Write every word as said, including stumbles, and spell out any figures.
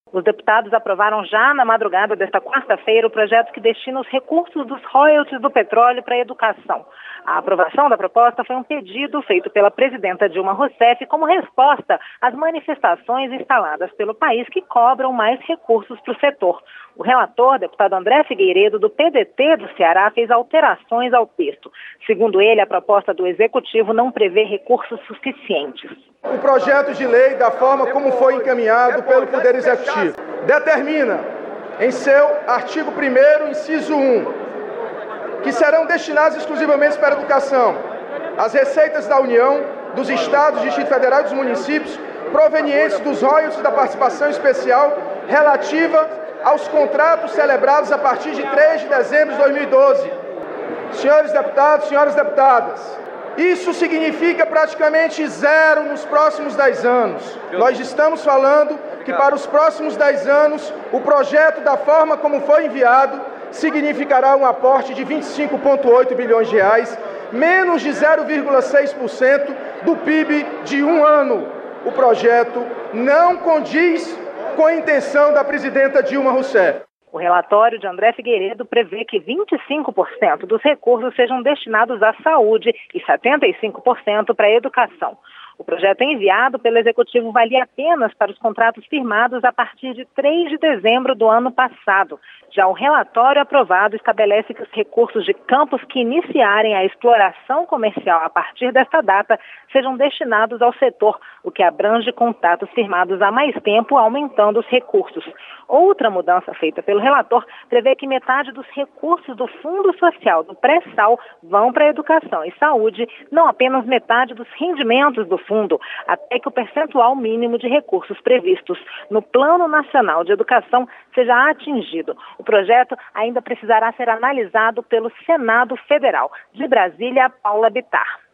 Os deputados aprovaram já na madrugada desta quarta-feira o projeto que destina os recursos dos royalties do petróleo para a educação. A aprovação da proposta foi um pedido feito pela presidenta Dilma Rousseff como resposta às manifestações instaladas pelo país que cobram mais recursos para o setor. O relator, deputado André Figueiredo, do P D T do Ceará, fez alterações ao texto. Segundo ele, a proposta do Executivo não prevê recursos suficientes. O projeto de lei, da forma como foi encaminhado pelo Poder Executivo, determina, em seu artigo primeiro, inciso um, que serão destinados exclusivamente para a educação as receitas da União, dos Estados, Distrito Federal e dos municípios, provenientes dos royalties da participação especial relativa aos contratos celebrados a partir de três de dezembro de dois mil e doze. Senhores deputados, senhoras deputadas, isso significa praticamente zero nos próximos dez anos. Nós estamos falando que para os próximos dez anos, o projeto, da forma como foi enviado, significará um aporte de vinte e cinco vírgula oito bilhões de reais, menos de zero vírgula seis por cento do P I B de um ano. O projeto não condiz com a intenção da presidenta Dilma Rousseff. O relatório de André Figueiredo prevê que vinte e cinco por cento dos recursos sejam destinados à saúde e setenta e cinco por cento para a educação. O projeto enviado pelo Executivo valia apenas para os contratos firmados a partir de três de dezembro do ano passado. Já o relatório aprovado estabelece que os recursos de campos que iniciarem a exploração comercial a partir desta data sejam destinados ao setor, o que abrange contratos firmados há mais tempo, aumentando os recursos. Outra mudança feita pelo relator prevê que metade dos recursos do Fundo Social do pré-sal vão para a educação e saúde, não apenas metade dos rendimentos do fundo, até que o percentual mínimo de recursos previstos no Plano Nacional de Educação seja atingido. O projeto ainda precisará ser analisado pelo Senado Federal. De Brasília, Paula Bittar.